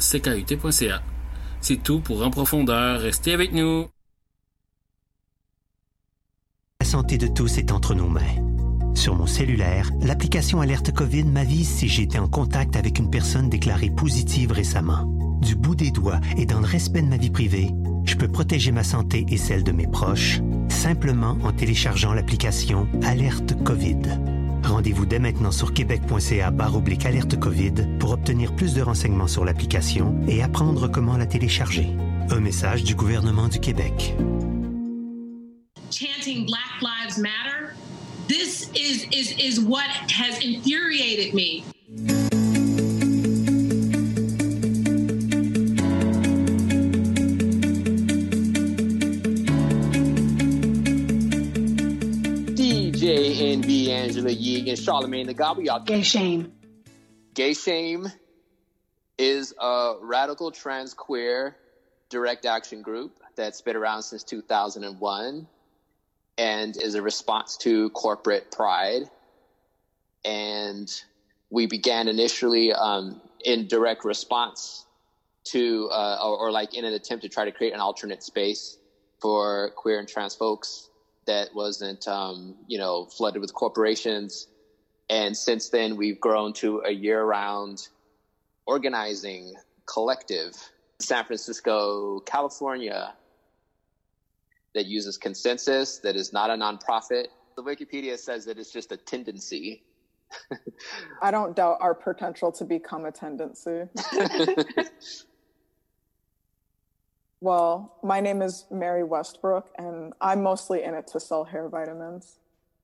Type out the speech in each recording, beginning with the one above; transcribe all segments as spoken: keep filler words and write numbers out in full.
c k u t point c a. C'est tout pour En Profondeur. Restez avec nous. La santé de tous est entre nos mains. Sur mon cellulaire, l'application Alerte COVID m'avise si j'ai été en contact avec une personne déclarée positive récemment. Du bout des doigts et dans le respect de ma vie privée, je peux protéger ma santé et celle de mes proches simplement en téléchargeant l'application Alerte COVID. Rendez-vous dès maintenant sur québec.ca barre oblique alerte COVID pour obtenir plus de renseignements sur l'application et apprendre comment la télécharger. Un message du gouvernement du Québec. Chanting Black Lives Matter, this is is is what has infuriated me. D J N B, Angela Yee, and Charlamagne the God. We all Gay Shame. Gay Shame is a radical trans queer direct action group that's been around since two thousand one. And is a response to corporate pride. And we began initially um, in direct response to, uh, or, or like in an attempt to try to create an alternate space for queer and trans folks that wasn't, um, you know, flooded with corporations. And since then, we've grown to a year-round organizing collective, San Francisco, California, that uses consensus, that is not a nonprofit. The Wikipedia says that it's just a tendency. I don't doubt our potential to become a tendency. Well, my name is Mary Westbrook, and I'm mostly in it to sell hair vitamins.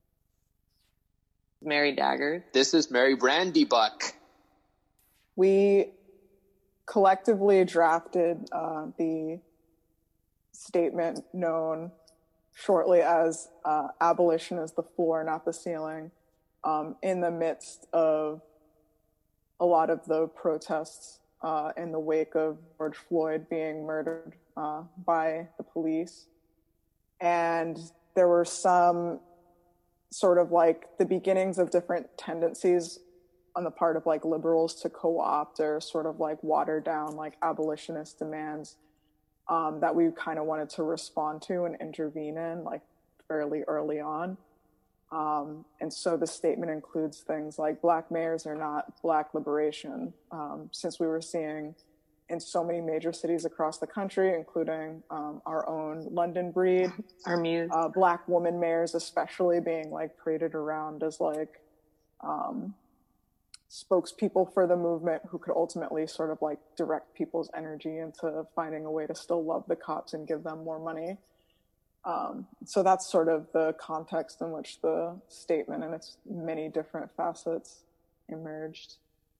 Mary Daggers. This is Mary Brandybuck. We collectively drafted uh, the statement known shortly as uh, abolition is the floor, not the ceiling, um, in the midst of a lot of the protests uh, in the wake of George Floyd being murdered uh, by the police. And there were some sort of like the beginnings of different tendencies on the part of like liberals to co-opt or sort of like water down like abolitionist demands Um, that we kind of wanted to respond to and intervene in like fairly early on. Um, and so the statement includes things like Black mayors are not Black liberation, um, since we were seeing in so many major cities across the country, including um, our own London breed, our muse, uh, Black woman mayors especially being like paraded around as like um, spokespeople for the movement who could ultimately sort of like direct people's energy into finding a way to still love the cops and give them more money. Um, so that's sort of the context in which the statement and its many different facets emerged.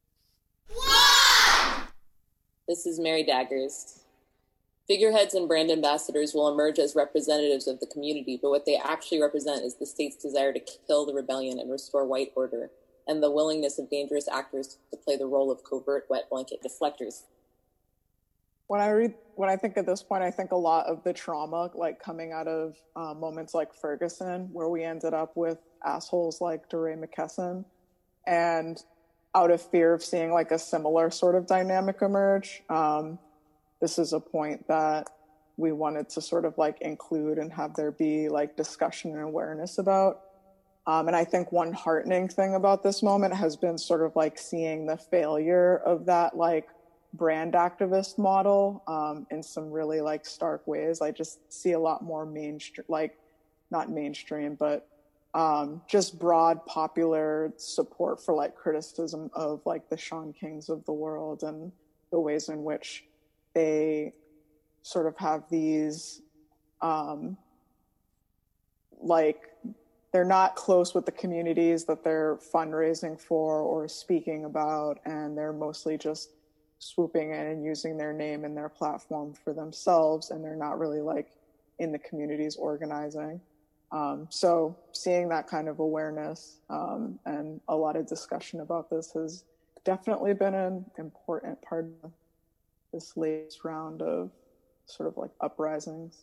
This is Mary Daggers. Figureheads and brand ambassadors will emerge as representatives of the community, but what they actually represent is the state's desire to kill the rebellion and restore white order, and the willingness of dangerous actors to play the role of covert wet blanket deflectors. When I read, when I think at this point, I think a lot of the trauma, like coming out of uh, moments like Ferguson, where we ended up with assholes like DeRay McKesson, and out of fear of seeing like a similar sort of dynamic emerge, um, this is a point that we wanted to sort of like include and have there be like discussion and awareness about. Um, and I think one heartening thing about this moment has been sort of like seeing the failure of that like brand activist model um, in some really like stark ways. I just see a lot more mainstream, like not mainstream, but um, just broad popular support for like criticism of like the Shaun Kings of the world and the ways in which they sort of have these um, like, they're not close with the communities that they're fundraising for or speaking about, and they're mostly just swooping in and using their name and their platform for themselves, and they're not really like in the communities organizing. Um, so seeing that kind of awareness um, and a lot of discussion about this has definitely been an important part of this latest round of sort of like uprisings.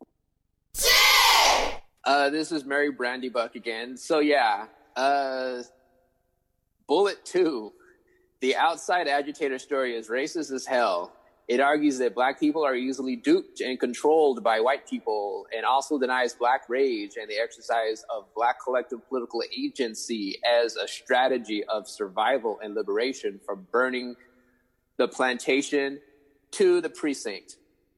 Uh, this is Mary Brandybuck again. So yeah, uh, Bullet two, The outside agitator story is racist as hell. It argues that black people are easily duped and controlled by white people, and also denies black rage and the exercise of black collective political agency as a strategy of survival and liberation from burning the plantation to the precinct.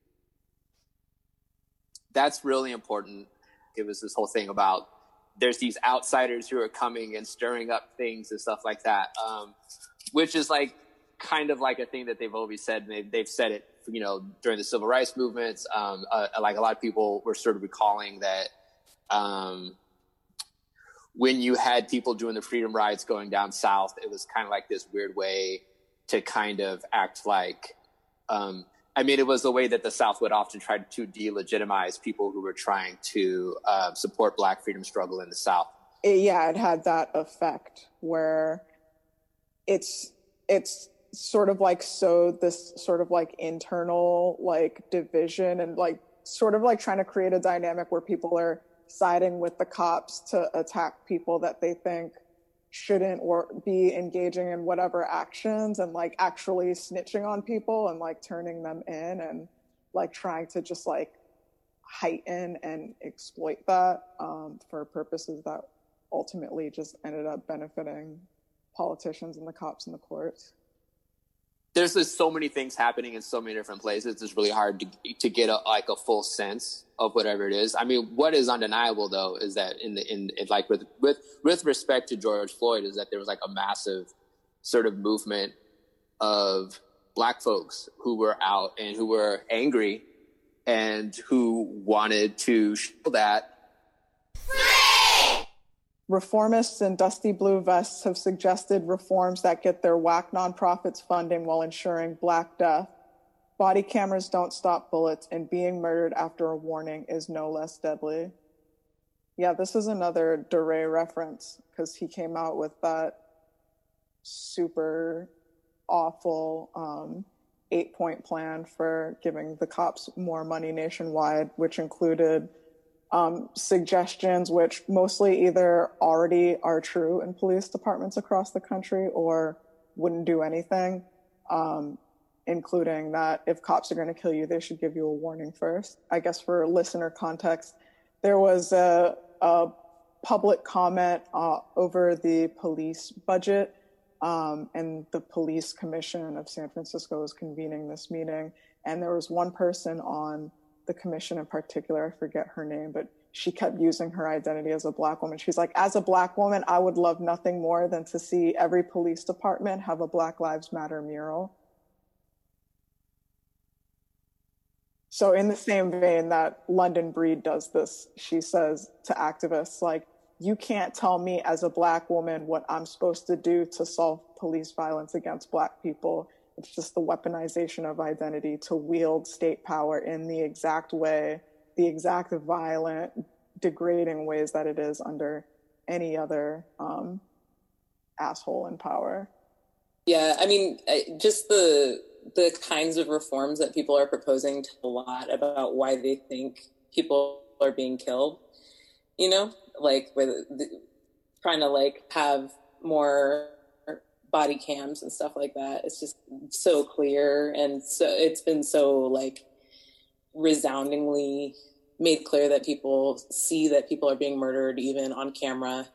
That's really important. It was this whole thing about there's these outsiders who are coming and stirring up things and stuff like that, um, which is like kind of like a thing that they've always said. And they, they've said it, you know, during the civil rights movements. Um, uh, like a lot of people were sort of recalling that um, when you had people doing the freedom rides going down south, it was kind of like this weird way to kind of act like, um, I mean, it was the way that the South would often try to delegitimize people who were trying to uh, support black freedom struggle in the South. It, yeah, it had that effect where it's it's sort of like sowed this sort of like internal like division and like sort of like trying to create a dynamic where people are siding with the cops to attack people that they think shouldn't or be engaging in whatever actions, and like actually snitching on people and like turning them in and like trying to just like heighten and exploit that um, for purposes that ultimately just ended up benefiting politicians and the cops and the courts. There's just so many things happening in so many different places. It's really hard to to get a, like a full sense of whatever it is. I mean, what is undeniable though is that in the in it, like with with with respect to George Floyd, is that there was like a massive sort of movement of black folks who were out and who were angry and who wanted to show that. Reformists in dusty blue vests have suggested reforms that get their whack nonprofits funding while ensuring Black death. Body cameras don't stop bullets, and being murdered after a warning is no less deadly. Yeah, this is another DeRay reference because he came out with that super awful um, eight-point plan for giving the cops more money nationwide, which included Um, suggestions which mostly either already are true in police departments across the country or wouldn't do anything, um, including that if cops are going to kill you, they should give you a warning first. I guess for listener context, there was a, a public comment uh, over the police budget, um, and the police commission of San Francisco was convening this meeting, and there was one person on the commission in particular, I forget her name, but she kept using her identity as a black woman. She's like, as a black woman, I would love nothing more than to see every police department have a Black Lives Matter mural. So in the same vein that London Breed does this, she says to activists, like, you can't tell me as a black woman what I'm supposed to do to solve police violence against black people. It's just the weaponization of identity to wield state power in the exact way, the exact violent, degrading ways that it is under any other um, asshole in power. Yeah, I mean, just the the kinds of reforms that people are proposing tell a lot about why they think people are being killed. You know, like with the, trying to like have more body cams and stuff like that. It's just so clear, and so it's been so like resoundingly made clear that people see that people are being murdered even on camera.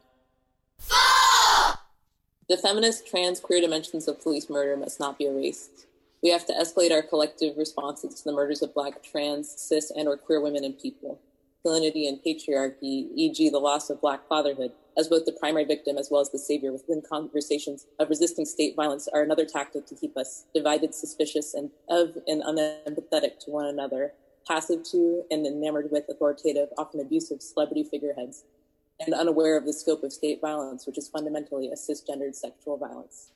The feminist, trans, queer dimensions of police murder must not be erased. We have to escalate our collective responses to the murders of Black, trans, cis, and or queer women and people. Masculinity and patriarchy, for example the loss of Black fatherhood, as both the primary victim as well as the savior within conversations of resisting state violence, are another tactic to keep us divided, suspicious, and of and unempathetic to one another, passive to and enamored with authoritative, often abusive celebrity figureheads, and unaware of the scope of state violence, which is fundamentally a cisgendered sexual violence.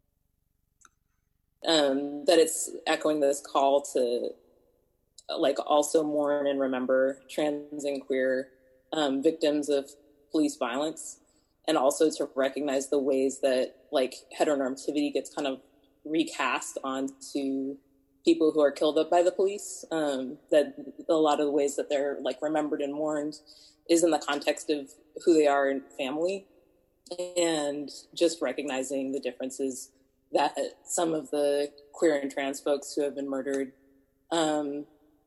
Um, that it's echoing this call to like also mourn and remember trans and queer um, victims of police violence, and also to recognize the ways that like heteronormativity gets kind of recast onto people who are killed up by the police, um, that a lot of the ways that they're like remembered and mourned is in the context of who they are in family, and just recognizing the differences that some of the queer and trans folks who have been murdered um,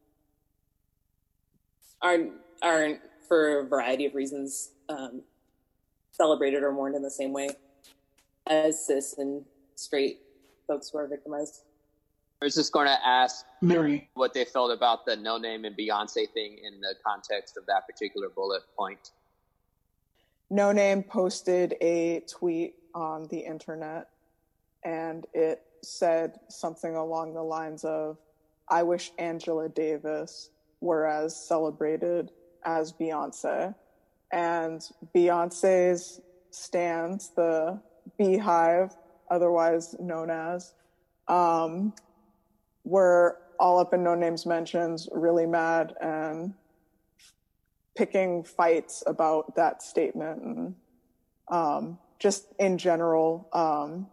aren't, aren't, for a variety of reasons, um, celebrated or mourned in the same way as cis and straight folks who are victimized. I was just going to ask Mary what they felt about the No Name and Beyonce thing in the context of that particular bullet point. No Name posted a tweet on the internet, and it said something along the lines of, "I wish Angela Davis were as celebrated as Beyonce." And Beyonce's stans, the Beehive, otherwise known as, um, were all up in No Name's mentions, really mad and picking fights about that statement, and um, just in general, um,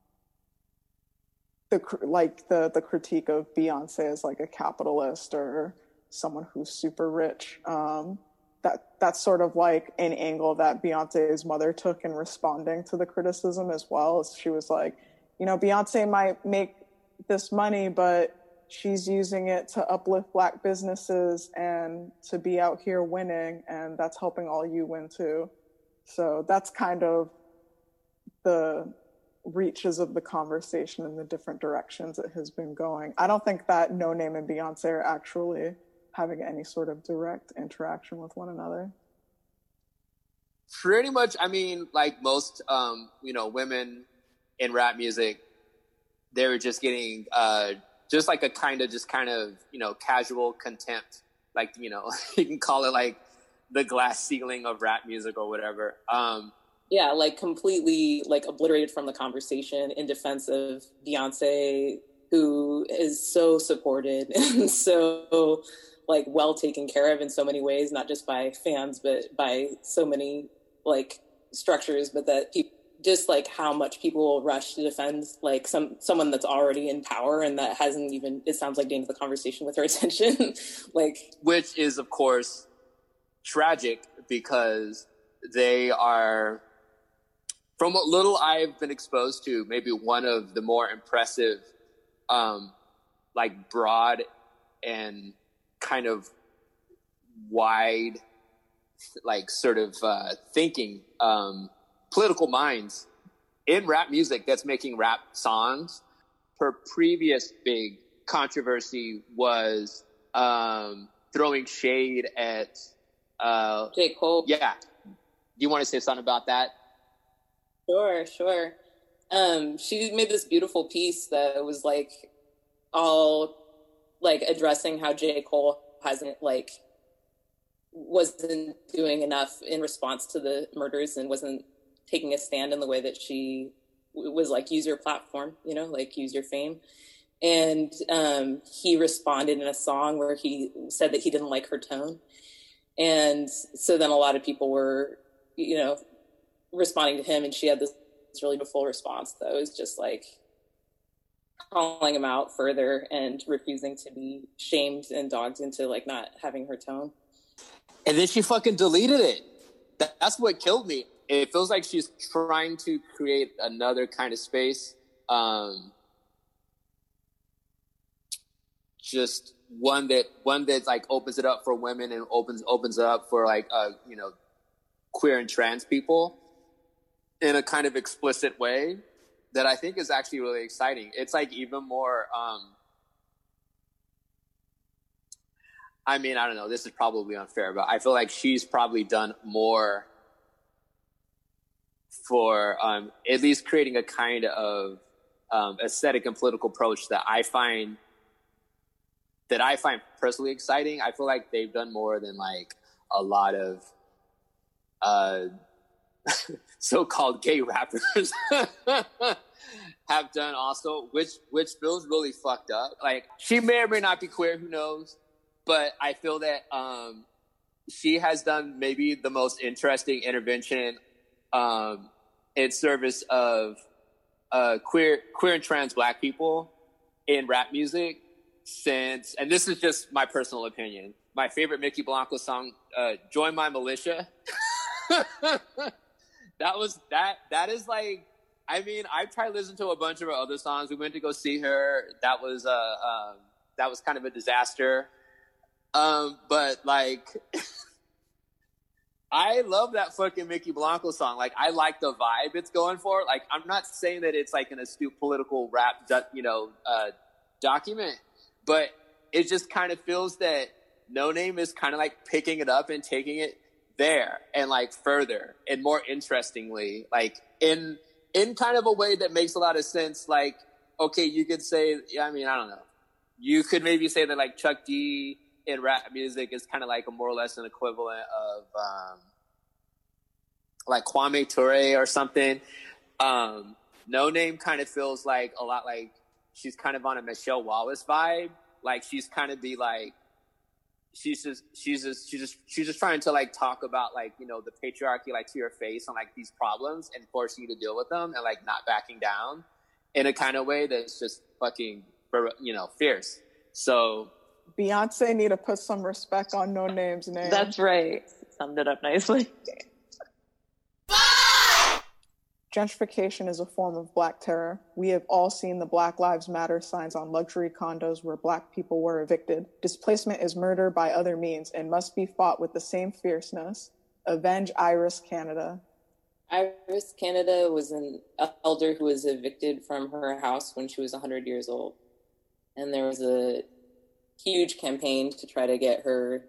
the like the the critique of Beyonce as like a capitalist or someone who's super rich. Um, that that's sort of like an angle that Beyonce's mother took in responding to the criticism as well. She was like, you know, Beyonce might make this money, but she's using it to uplift Black businesses and to be out here winning, and that's helping all you win too. So that's kind of the reaches of the conversation in the different directions it has been going. I don't think that No Name and Beyonce are actually having any sort of direct interaction with one another. Pretty much, I mean, like most, um, you know, women in rap music, they were just getting uh, just like a kind of, just kind of, you know, casual contempt. Like, you know, you can call it like the glass ceiling of rap music or whatever. Um, yeah, like completely like obliterated from the conversation in defense of Beyonce, who is so supported and so like well taken care of in so many ways, not just by fans, but by so many like structures, but that people, just like how much people will rush to defend like some someone that's already in power and that hasn't even, it sounds like, gained the conversation with her attention. Like, which is of course tragic because they are, from what little I've been exposed to, maybe one of the more impressive, um, like broad and kind of wide, like sort of uh, thinking, um, political minds in rap music that's making rap songs. Her previous big controversy was um, throwing shade at uh, J. Cole. Yeah. Do you want to say something about that? Sure, sure. Um, she made this beautiful piece that was like all like addressing how J. Cole hasn't like wasn't doing enough in response to the murders and wasn't taking a stand in the way that she was like, use your platform, you know, like use your fame. And um, he responded in a song where he said that he didn't like her tone. And so then a lot of people were, you know, responding to him, and she had this really beautiful response that was just like calling him out further and refusing to be shamed and dogged into like not having her tone. And then she fucking deleted it. That, that's what killed me. It feels like she's trying to create another kind of space. Um, just one that one that like opens it up for women and opens opens it up for like uh, you know, queer and trans people in a kind of explicit way that I think is actually really exciting. It's like even more. Um, I mean, I don't know. This is probably unfair, but I feel like she's probably done more for um, at least creating a kind of um, aesthetic and political approach that I find that I find personally exciting. I feel like they've done more than like a lot of uh, so-called gay rappers have done also, which which feels really fucked up. Like, she may or may not be queer, who knows? But I feel that um, she has done maybe the most interesting intervention um, in service of uh, queer, queer and trans Black people in rap music since, and this is just my personal opinion, my favorite Mickey Blanco song, uh, "Join My Militia." that was that. That is like I mean, I tried to listen to a bunch of her other songs. We went to go see her. That was uh, um, that was kind of a disaster. Um, but like, I love that fucking Mickey Blanco song. Like, I like the vibe it's going for. Like, I'm not saying that it's like an astute political rap, you know, uh, document, but it just kind of feels that No Name is kind of like picking it up and taking it there and like further and more interestingly, like in in kind of a way that makes a lot of sense. Like, okay, you could say, yeah, I mean, I don't know. You could maybe say that like Chuck D in rap music is kind of like a more or less an equivalent of um, like Kwame Ture or something. Um, No Name kind of feels like a lot like she's kind of on a Michelle Wallace vibe. Like she's kind of be like, she's just, she's just, she's just, she's just trying to like talk about like, you know, the patriarchy, like to your face on like these problems and forcing you to deal with them and like not backing down in a kind of way that's just fucking, you know, fierce. So Beyonce need to put some respect on No Name's name. That's right. Summed it up nicely. Gentrification is a form of Black terror. We have all seen the Black Lives Matter signs on luxury condos where Black people were evicted. Displacement is murder by other means and must be fought with the same fierceness. Avenge Iris Canada. Iris Canada was an elder who was evicted from her house when she was one hundred years old. And there was a huge campaign to try to get her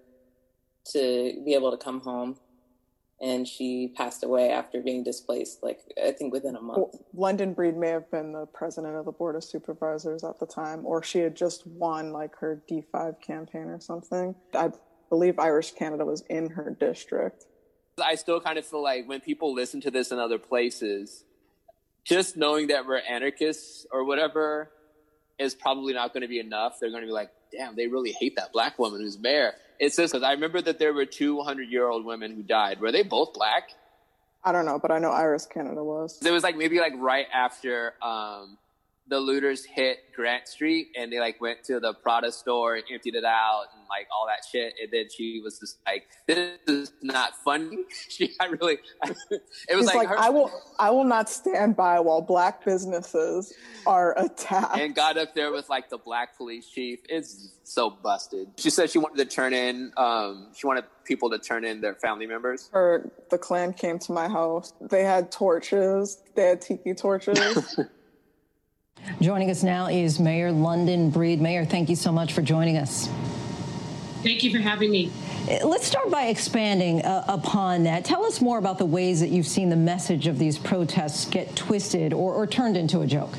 to be able to come home. And she passed away after being displaced, like, I think within a month. Well, London Breed may have been the president of the Board of Supervisors at the time, or she had just won, like, her D five campaign or something. I believe Irish Canada was in her district. I still kind of feel like when people listen to this in other places, just knowing that we're anarchists or whatever is probably not going to be enough. They're going to be like, damn, they really hate that Black woman who's mayor. It's just because I remember that there were two hundred-year-old women who died. Were they both Black? I don't know, but I know Iris Canada was. It was like maybe like right after um, the looters hit Grant Street and they like went to the Prada store and emptied it out and like all that shit. And then she was just like, this is not funny. She I really, it was She's like, like her, I will, I will not stand by while Black businesses are attacked. And got up there with like the Black police chief. It's so busted. She said she wanted to turn in, um, she wanted people to turn in their family members. Her, the Klan came to my house. They had torches. They had tiki torches. Joining us now is Mayor London Breed. Mayor, thank you so much for joining us. Thank you for having me. Let's start by expanding uh, upon that. Tell us more about the ways that you've seen the message of these protests get twisted or, or turned into a joke.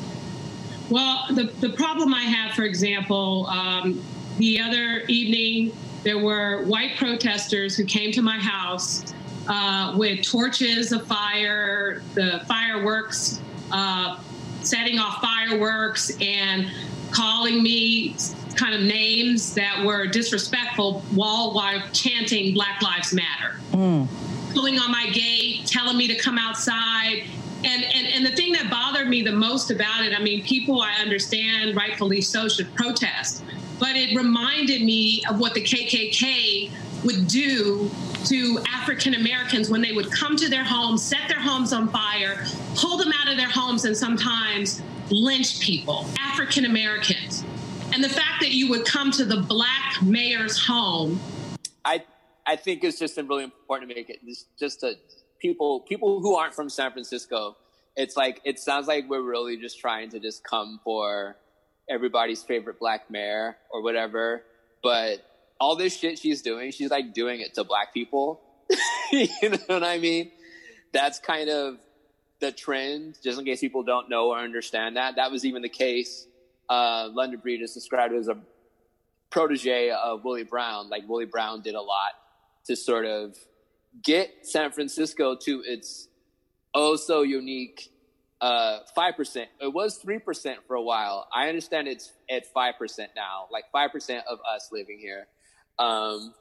Well, the, the problem I have, for example, um, the other evening, there were white protesters who came to my house uh, with torches of fire, the fireworks, uh, setting off fireworks and calling me kind of names that were disrespectful while, while chanting Black Lives Matter. Mm. Pulling on my gate, telling me to come outside. And, and, and the thing that bothered me the most about it, I mean, people, I understand, rightfully so, should protest. But it reminded me of what the K K K would do to African Americans when they would come to their homes, set their homes on fire, pull them out of their homes, and sometimes lynch people, African Americans. And the fact that you would come to the Black mayor's home. I I think it's just really important to make it just, just to people people who aren't from San Francisco. It's like, it sounds like we're really just trying to just come for everybody's favorite Black mayor or whatever. But all this shit she's doing, she's like doing it to Black people. You know what I mean? That's kind of the trend, just in case people don't know or understand that. That was even the case. Uh, London Breed is described as a protege of Willie Brown. Like, Willie Brown did a lot to sort of get San Francisco to its oh so unique uh, five percent. It was three percent for a while. I understand it's at five percent now, like five percent of us living here. Um,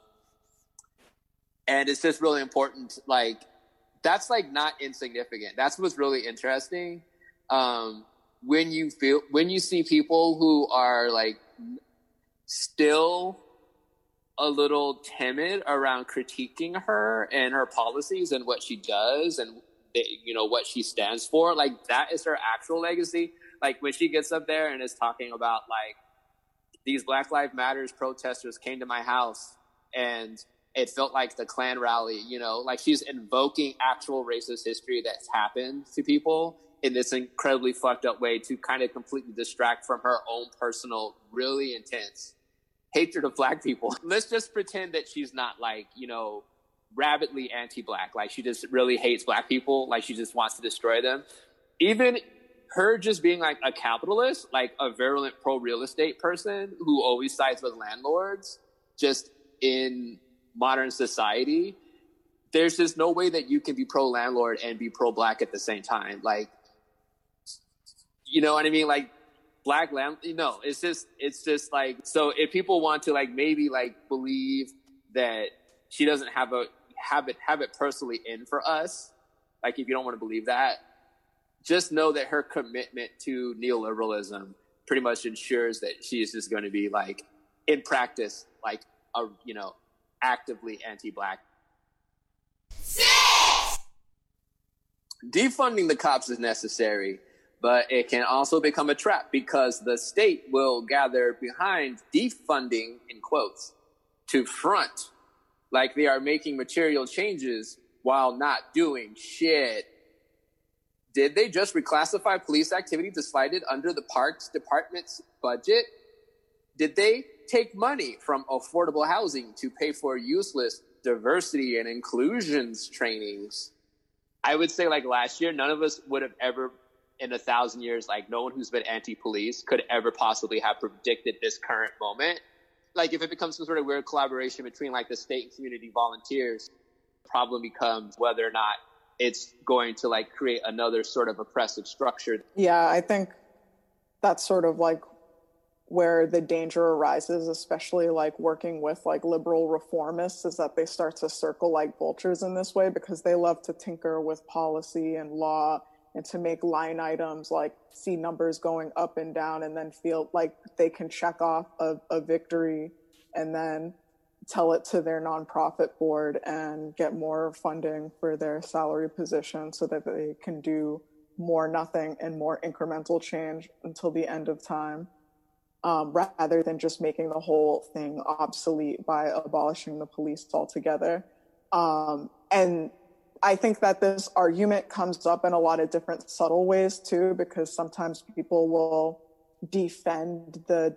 and it's just really important. Like, that's like not insignificant. That's what's really interesting. Um, when you feel, when you see people who are like still a little timid around critiquing her and her policies and what she does and the, you know, what she stands for. Like, that is her actual legacy. Like, when she gets up there and is talking about, like, these Black Lives Matters protesters came to my house and it felt like the Klan rally, you know, like she's invoking actual racist history that's happened to people in this incredibly fucked up way to kind of completely distract from her own personal, really intense hatred of Black people. Let's just pretend that she's not, like, you know, rabidly anti-Black. Like, she just really hates Black people. Like, she just wants to destroy them. Even her just being, like, a capitalist, like a virulent pro-real estate person who always sides with landlords, just in modern society, there's just no way that you can be pro-landlord and be pro-Black at the same time. Like, you know what I mean? Like, Black land, you know, it's just, it's just like, so if people want to, like, maybe, like, believe that she doesn't have a, have it, have it personally in for us, like, if you don't want to believe that, just know that her commitment to neoliberalism pretty much ensures that she is just going to be, like, in practice, like, a, you know, actively anti-Black. Six! Defunding the cops is necessary, but it can also become a trap because the state will gather behind defunding, in quotes, to front like they are making material changes while not doing shit. Did they just reclassify police activity to slide it under the Parks Department's budget? Did they take money from affordable housing to pay for useless diversity and inclusions trainings? I would say, like, last year, none of us would have ever, in a thousand years, like, no one who's been anti-police could ever possibly have predicted this current moment. Like, if it becomes some sort of weird collaboration between, like, the state and community volunteers, the problem becomes whether or not it's going to, like, create another sort of oppressive structure. Yeah, I think that's sort of, like, where the danger arises, especially, like, working with, like, liberal reformists, is that they start to circle like vultures in this way because they love to tinker with policy and law and to make line items, like, see numbers going up and down and then feel like they can check off a, a victory and then tell it to their nonprofit board and get more funding for their salary position so that they can do more nothing and more incremental change until the end of time, um, rather than just making the whole thing obsolete by abolishing the police altogether. Um, and I think that this argument comes up in a lot of different subtle ways too, because sometimes people will defend the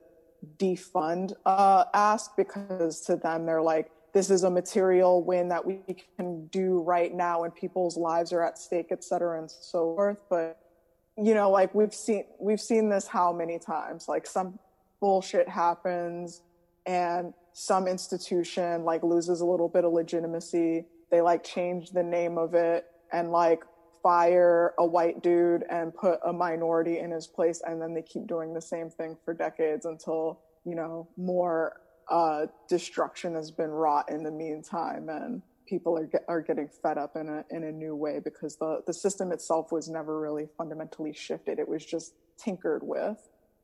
defund uh, ask because to them they're like, this is a material win that we can do right now and people's lives are at stake, et cetera, and so forth. But, you know, like we've seen, we've seen this how many times, like some bullshit happens and some institution like loses a little bit of legitimacy. They like change the name of it and like fire a white dude and put a minority in his place. And then they keep doing the same thing for decades until, you know, more uh, destruction has been wrought in the meantime. And people are get, are getting fed up in a in a new way because the, the system itself was never really fundamentally shifted. It was just tinkered with.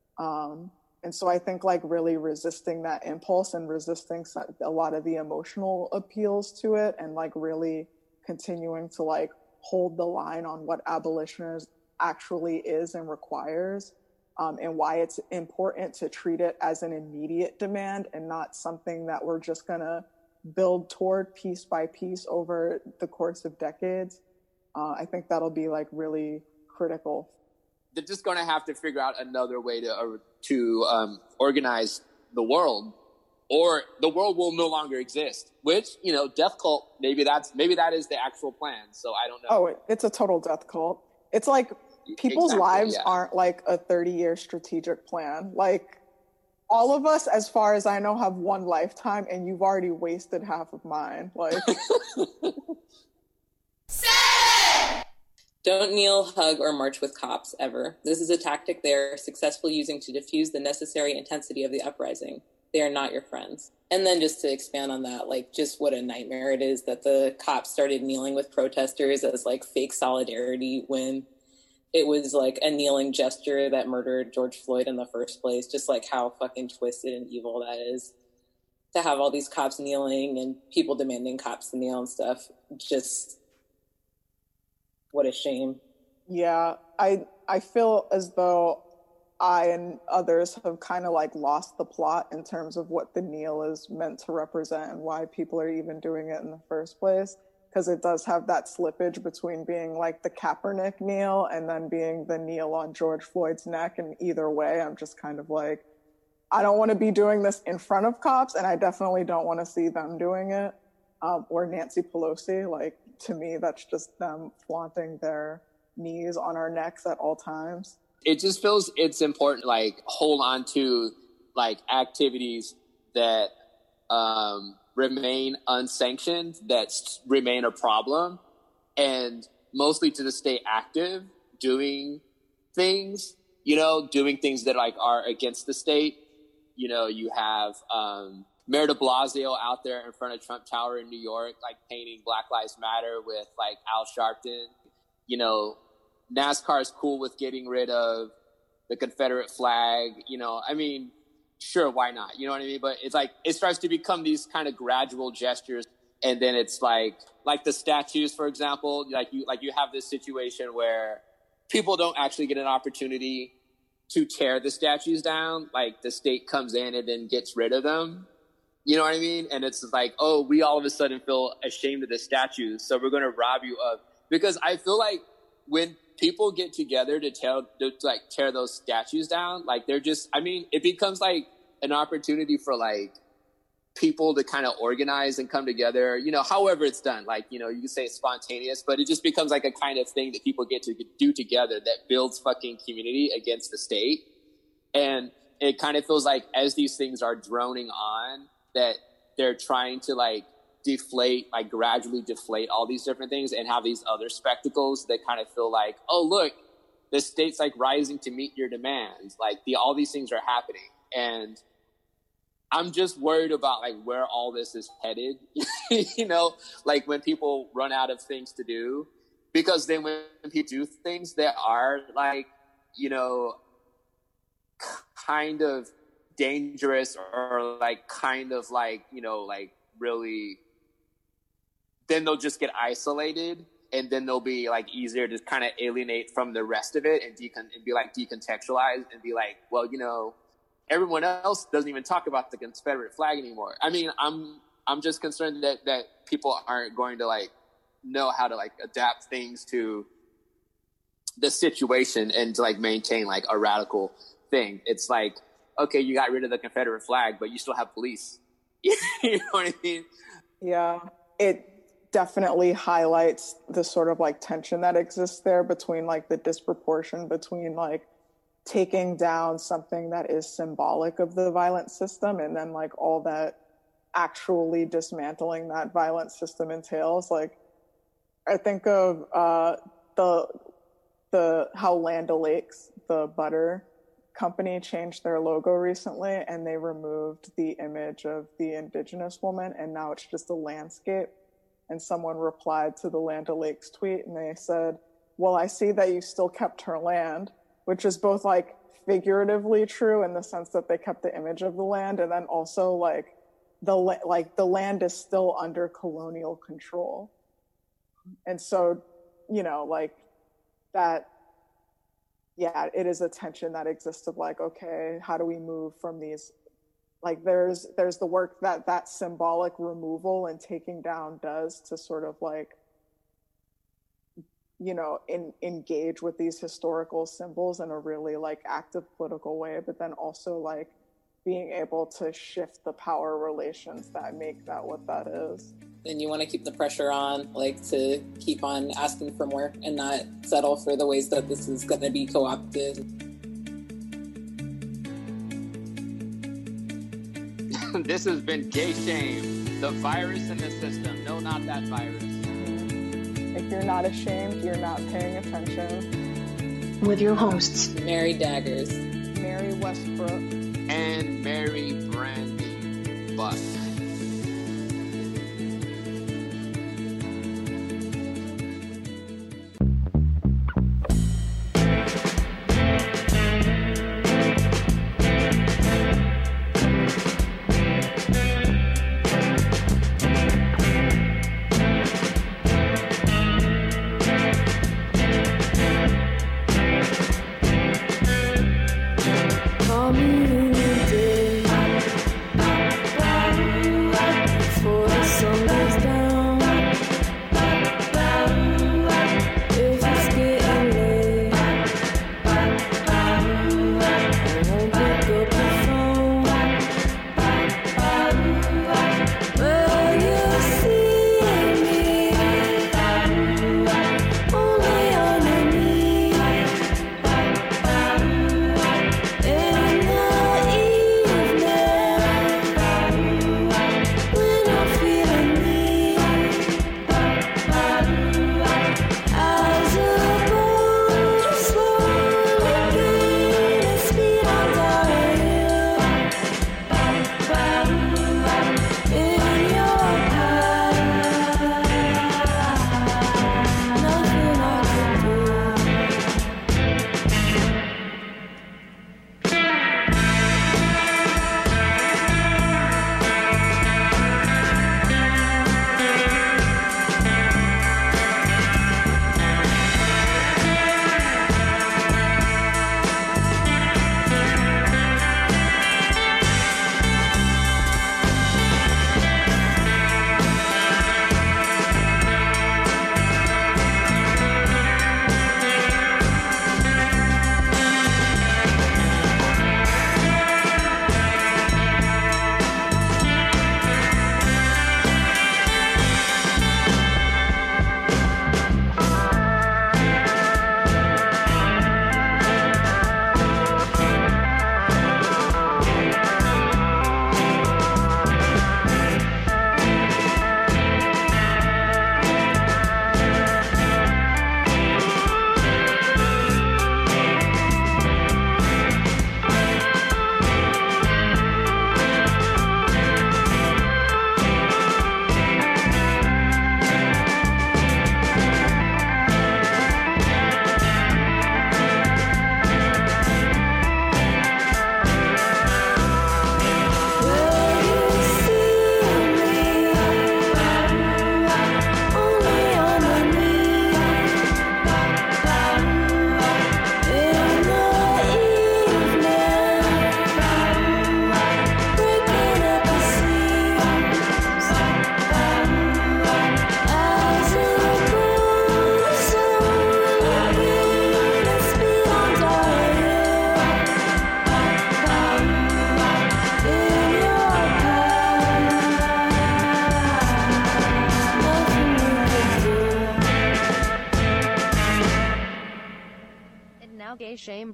Um, and so I think like really resisting that impulse and resisting a lot of the emotional appeals to it and like really continuing to like hold the line on what abolitionism actually is and requires, um, and why it's important to treat it as an immediate demand and not something that we're just going to build toward piece by piece over the course of decades. Uh, I think that'll be like really critical. They're just going to have to figure out another way to uh, to um, organize the world, or the world will no longer exist. Which, you know, death cult, maybe that's maybe that is the actual plan. So I don't know. Oh, it's a total death cult. It's like people's exactly, lives yeah. aren't like a thirty-year strategic plan. Like all of us, as far as I know, have one lifetime, and you've already wasted half of mine. Like. Don't kneel, hug, or march with cops, ever. This is a tactic they are successfully using to diffuse the necessary intensity of the uprising. They are not your friends. And then just to expand on that, like, just what a nightmare it is that the cops started kneeling with protesters as, like, fake solidarity when it was, like, a kneeling gesture that murdered George Floyd in the first place. Just, like, how fucking twisted and evil that is. To have all these cops kneeling and people demanding cops to kneel and stuff, just... What a shame. Yeah, I I feel as though I and others have kind of like lost the plot in terms of what the kneel is meant to represent and why people are even doing it in the first place. Because it does have that slippage between being like the Kaepernick kneel and then being the kneel on George Floyd's neck. And either way, I'm just kind of like, I don't want to be doing this in front of cops, and I definitely don't want to see them doing it. Um, or Nancy Pelosi. Like, to me, that's just them flaunting their knees on our necks at all times. It just feels it's important, like, hold on to, like, activities that um, remain unsanctioned, that remain a problem, and mostly to just stay active, doing things, you know, doing things that, like, are against the state. You know, you have um, Mayor de Blasio out there in front of Trump Tower in New York, like, painting Black Lives Matter with, like, Al Sharpton. You know, NASCAR is cool with getting rid of the Confederate flag. You know, I mean, sure, why not? You know what I mean? But it's like, it starts to become these kind of gradual gestures. And then it's like, like the statues, for example, like you, like you have this situation where people don't actually get an opportunity to tear the statues down. Like, the state comes in and then gets rid of them. You know what I mean? And it's like, oh, we all of a sudden feel ashamed of the statues, so we're going to rob you of, because I feel like when people get together to tear, to like tear those statues down, like, they're just, I mean, it becomes like an opportunity for like people to kind of organize and come together, you know, however it's done. Like, you know, you can say it's spontaneous, but it just becomes like a kind of thing that people get to do together that builds fucking community against the state. And it kind of feels like as these things are droning on, that they're trying to like deflate, like gradually deflate all these different things and have these other spectacles that kind of feel like, oh, look, the state's like rising to meet your demands. Like, the, all these things are happening. And I'm just worried about like where all this is headed, you know, like when people run out of things to do, because then when people do things that are like, you know, kind of dangerous or like kind of like, you know, like really, then they'll just get isolated, and then they'll be like easier to kind of alienate from the rest of it and, decon- and be like decontextualized and be like, well, you know, everyone else doesn't even talk about the Confederate flag anymore. I mean, I'm I'm just concerned that, that people aren't going to like know how to like adapt things to the situation and to like maintain like a radical thing. It's like, okay, you got rid of the Confederate flag, but you still have police. You know what I mean? Yeah, it definitely highlights the sort of like tension that exists there between like the disproportion between like taking down something that is symbolic of the violent system and then like all that actually dismantling that violent system entails. Like, I think of uh, the the how Land O'Lakes, the butter company, changed their logo recently, and they removed the image of the indigenous woman, and now it's just a landscape. And someone replied to the Land O'Lakes tweet, and they said, well, I see that you still kept her land, which is both like figuratively true in the sense that they kept the image of the land, and then also like the like the land is still under colonial control. And so, you know, like that, yeah, it is a tension that exists of like, okay, how do we move from these, like there's there's the work that that symbolic removal and taking down does to sort of like, you know, in, engage with these historical symbols in a really like active political way, but then also like being able to shift the power relations that make that what that is. And you want to keep the pressure on, like to keep on asking for more and not settle for the ways that this is going to be co-opted. This has been Gay Shame, the virus in the system. No, not that virus. If you're not ashamed, you're not paying attention. With your hosts, Mary Daggers, Mary Westbrook, and Mary Brandy Buck.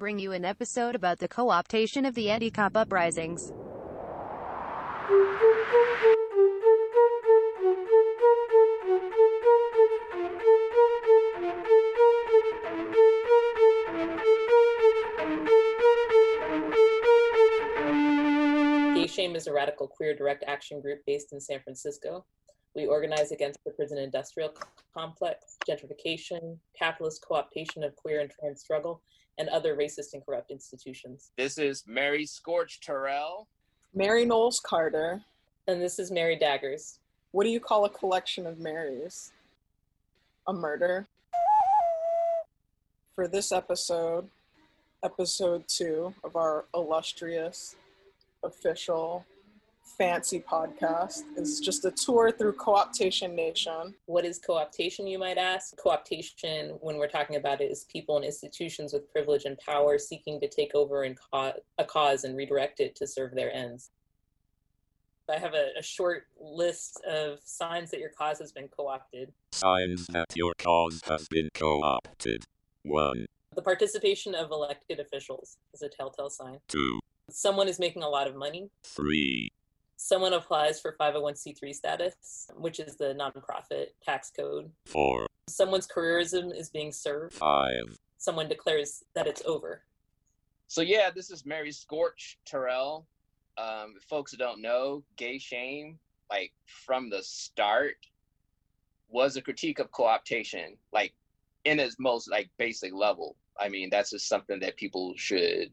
bring you an episode about the co-optation of the anti-cop uprisings. Gay Shame is a radical queer direct action group based in San Francisco. We organize against the prison industrial complex, gentrification, capitalist co-optation of queer and trans struggle, and other racist and corrupt institutions. This is Mary Scorch Terrell. Mary Knowles Carter. And this is Mary Daggers. What do you call a collection of Marys? A murder? For this episode, episode two of our illustrious, official, fancy podcast is just a tour through Co-optation Nation. What is co-optation, you might ask? Co-optation, when we're talking about it, is people and institutions with privilege and power seeking to take over and ca- a cause and redirect it to serve their ends. I have a, a short list of signs that your cause has been co-opted. Signs that your cause has been co-opted. One. The participation of elected officials is a telltale sign. Two. Someone is making a lot of money. Three. Someone applies for five oh one c three status, which is the nonprofit tax code. Four. Someone's careerism is being served. Five. Someone declares that it's over. So yeah, this is Mary Scorch Terrell. Um, if folks who don't know, Gay Shame, like from the start, was a critique of co-optation, like in its most like basic level. I mean, that's just something that people should,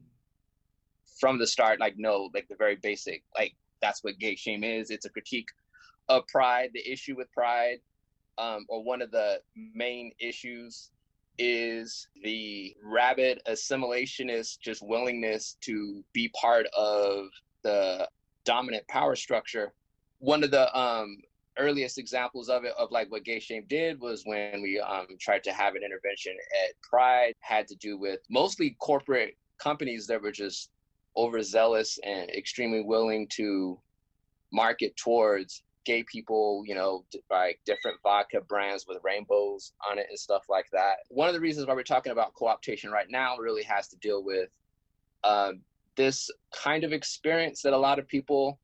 from the start, like know, like the very basic, like that's what Gay Shame is. It's a critique of pride. The issue with pride, um, or one of the main issues, is the rabid assimilationist just willingness to be part of the dominant power structure. One of the um, earliest examples of it, of like what Gay Shame did, was when we um, tried to have an intervention at Pride, had to do with mostly corporate companies that were just overzealous and extremely willing to market towards gay people, you know, like different vodka brands with rainbows on it and stuff like that. One of the reasons why we're talking about co-optation right now really has to deal with um, this kind of experience that a lot of people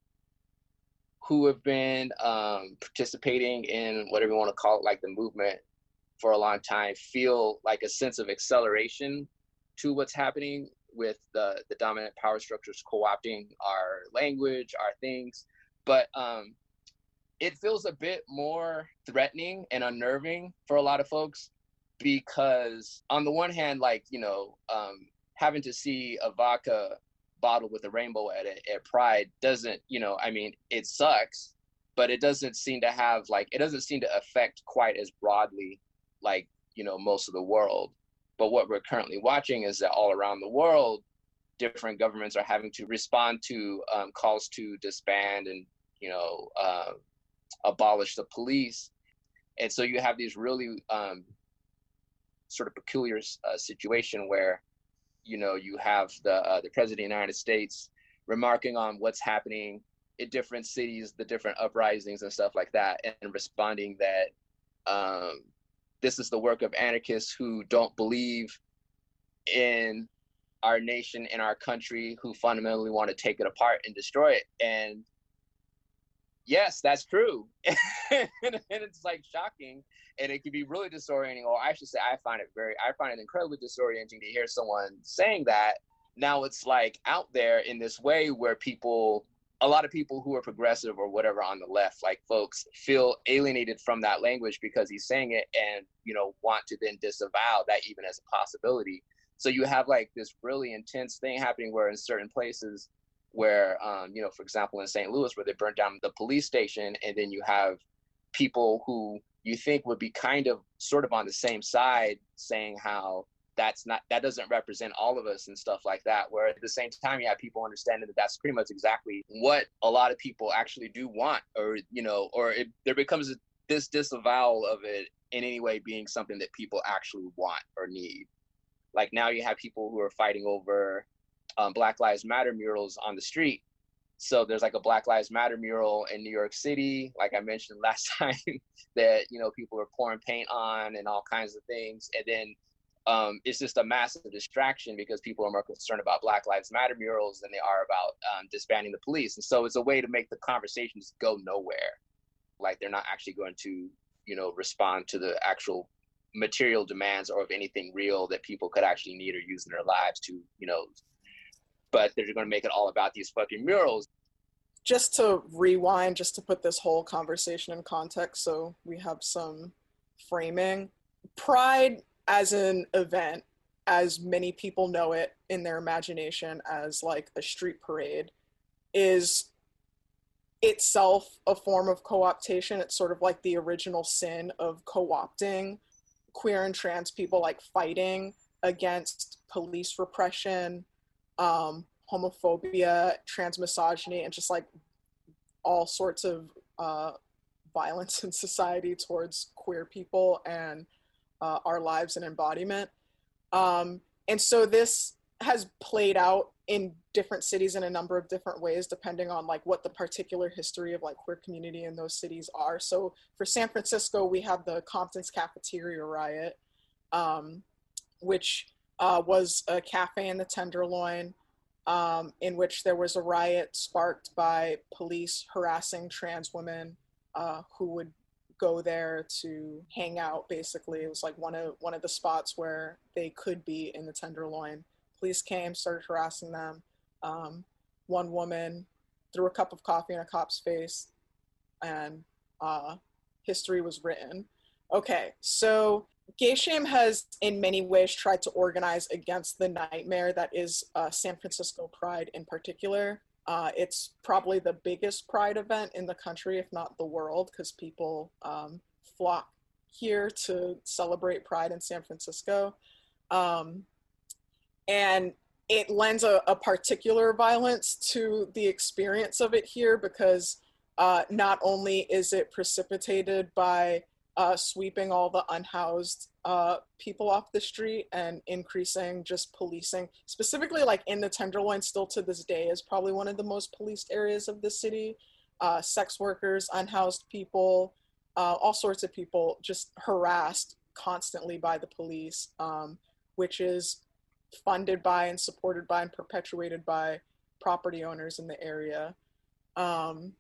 who have been um, participating in whatever you want to call it, like the movement for a long time, feel like a sense of acceleration to what's happening with the, the dominant power structures co-opting our language, our things. But um, it feels a bit more threatening and unnerving for a lot of folks, because on the one hand, like, you know, um, having to see a vodka bottle with a rainbow at it at Pride doesn't, you know, I mean, it sucks, but it doesn't seem to have like, it doesn't seem to affect quite as broadly like, you know, most of the world. But what we're currently watching is that all around the world, different governments are having to respond to um, calls to disband and, you know, uh, abolish the police. And so you have these really um, sort of peculiar uh, situation where, you know, you have the uh, the president of the United States remarking on what's happening in different cities, the different uprisings and stuff like that, and responding that um, this is the work of anarchists who don't believe in our nation and our country, who fundamentally want to take it apart and destroy it. And yes, that's true. And it's like shocking, and it can be really disorienting, or I should say I find it very, I find it incredibly disorienting to hear someone saying that. Now it's like out there in this way where people, a lot of people who are progressive or whatever on the left, like folks, feel alienated from that language because he's saying it, and, you know, want to then disavow that even as a possibility. So you have like this really intense thing happening where in certain places where, um, you know, for example, in Saint Louis, where they burnt down the police station, and then you have people who you think would be kind of sort of on the same side saying how that's not, that doesn't represent all of us and stuff like that. Where at the same time, you have people understanding that that's pretty much exactly what a lot of people actually do want, or, you know, or it, there becomes this disavowal of it in any way being something that people actually want or need. Like now you have people who are fighting over um, Black Lives Matter murals on the street. So there's like a Black Lives Matter mural in New York City, like I mentioned last time, that, you know, people are pouring paint on and all kinds of things. And then Um, it's just a massive distraction because people are more concerned about Black Lives Matter murals than they are about um, disbanding the police. And so it's a way to make the conversations go nowhere. Like they're not actually going to, you know, respond to the actual material demands or of anything real that people could actually need or use in their lives to, you know, but they're going to make it all about these fucking murals. Just to rewind, just to put this whole conversation in context so we have some framing. Pride as an event, as many people know it in their imagination as like a street parade, is itself a form of co-optation. It's sort of like the original sin of co-opting queer and trans people, like fighting against police repression, um, homophobia, trans misogyny, and just like all sorts of uh, violence in society towards queer people and uh, our lives and embodiment. Um, and so this has played out in different cities in a number of different ways, depending on like what the particular history of like queer community in those cities are. So for San Francisco, we have the Compton's Cafeteria Riot, um, which uh, was a cafe in the Tenderloin, um, in which there was a riot sparked by police harassing trans women uh, who would go there to hang out. Basically, it was like one of one of the spots where they could be in the Tenderloin. Police came, started harassing them. Um, one woman threw a cup of coffee in a cop's face, and uh, history was written. Okay, so Gay Shame has in many ways tried to organize against the nightmare that is uh, San Francisco Pride in particular. Uh, it's probably the biggest Pride event in the country, if not the world, because people um, flock here to celebrate Pride in San Francisco. Um, and it lends a, a particular violence to the experience of it here because uh, not only is it precipitated by uh, sweeping all the unhoused uh, people off the street and increasing just policing, specifically like in the Tenderloin still to this day is probably one of the most policed areas of the city. Uh, sex workers, unhoused people, uh, all sorts of people just harassed constantly by the police, um, which is funded by and supported by and perpetuated by property owners in the area. Um,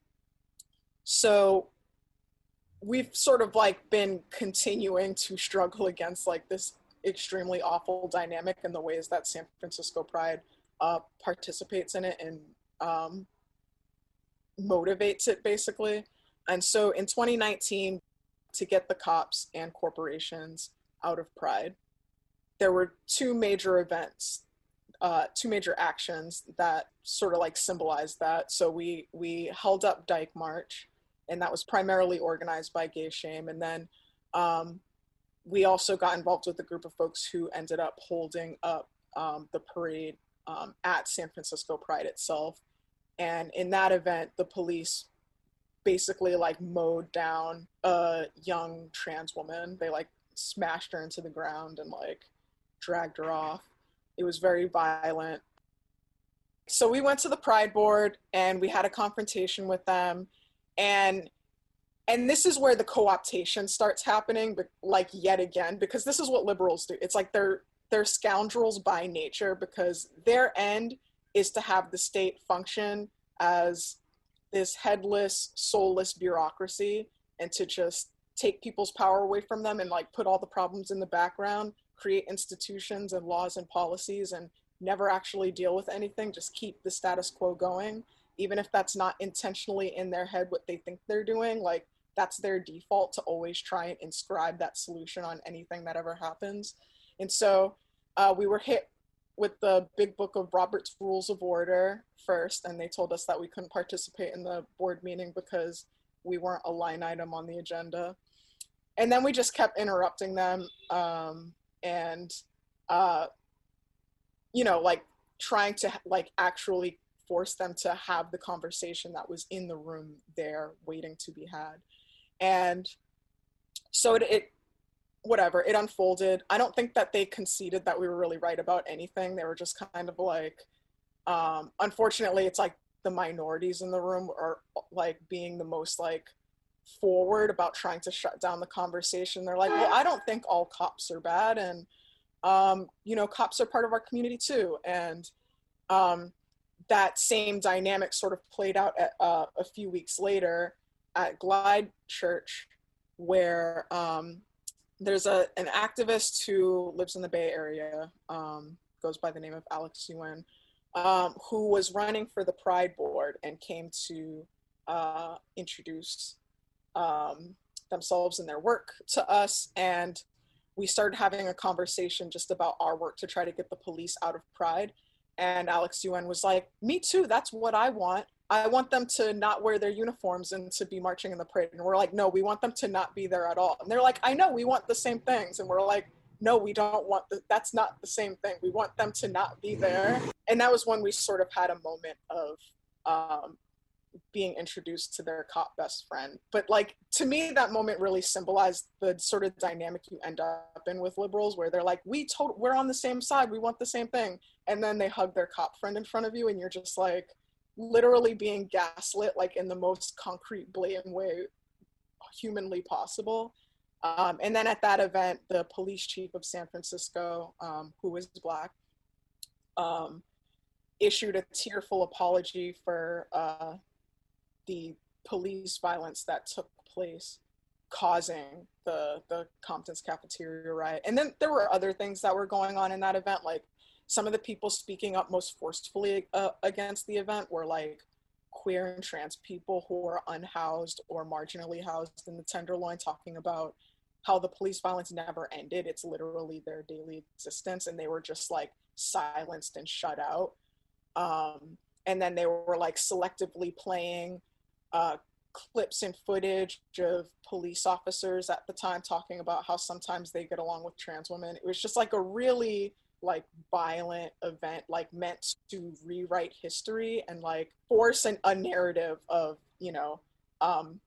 so we've sort of like been continuing to struggle against like this extremely awful dynamic and the ways that San Francisco Pride uh, participates in it and um, motivates it basically. And so in twenty nineteen, to get the cops and corporations out of Pride, there were two major events, uh, two major actions that sort of like symbolized that. So we we held up Dyke March, and that was primarily organized by Gay Shame. And then um, we also got involved with a group of folks who ended up holding up um, the parade um, at San Francisco Pride itself. And in that event, the police basically like mowed down a young trans woman. They like smashed her into the ground and like dragged her off. It was very violent. So we went to the Pride Board and we had a confrontation with them. And and this is where the co-optation starts happening, but like yet again, because this is what liberals do. It's like they're they're scoundrels by nature because their end is to have the state function as this headless, soulless bureaucracy and to just take people's power away from them and like put all the problems in the background, create institutions and laws and policies and never actually deal with anything, just keep the status quo going. Even if that's not intentionally in their head what they think they're doing, like that's their default to always try and inscribe that solution on anything that ever happens. And so uh, we were hit with the big book of Robert's Rules of Order first, and they told us that we couldn't participate in the board meeting because we weren't a line item on the agenda. And then we just kept interrupting them um, and, uh, you know, like trying to like actually force them to have the conversation that was in the room there waiting to be had. And so it, it whatever, it unfolded. I don't think that they conceded that we were really right about anything. They were just kind of like, um, unfortunately, it's like the minorities in the room are like being the most like forward about trying to shut down the conversation. They're like, well, I don't think all cops are bad. And um, you know, cops are part of our community too. And um, that same dynamic sort of played out at, uh, a few weeks later at Glide Church, where um, there's a an activist who lives in the Bay Area, um, goes by the name of Alex Yuen, um, who was running for the Pride Board and came to uh, introduce um, themselves and their work to us. And we started having a conversation just about our work to try to get the police out of Pride. And Alex Yuen was like, me too, that's what I want. I want them to not wear their uniforms and to be marching in the parade. And we're like, no, we want them to not be there at all. And they're like, I know, we want the same things. And we're like, no, we don't want, the, that's not the same thing. We want them to not be there. And that was when we sort of had a moment of um, being introduced to their cop best friend. But like, to me, that moment really symbolized the sort of dynamic you end up in with liberals, where they're like, we told, we're on the same side, we want the same thing. And then they hug their cop friend in front of you and you're just like, literally being gaslit, like in the most concrete, blatant way humanly possible. Um, and then at that event, the police chief of San Francisco, um, who is Black, um, issued a tearful apology for uh, the police violence that took place, causing the, the Compton's cafeteria riot. And then there were other things that were going on in that event, like some of the people speaking up most forcefully uh, against the event were like queer and trans people who were unhoused or marginally housed in the Tenderloin, talking about how the police violence never ended. It's literally their daily existence. And they were just like silenced and shut out. Um, and then they were like selectively playing uh, clips and footage of police officers at the time talking about how sometimes they get along with trans women. It was just like a really like violent event, like meant to rewrite history and like force an, a narrative of, you know, um,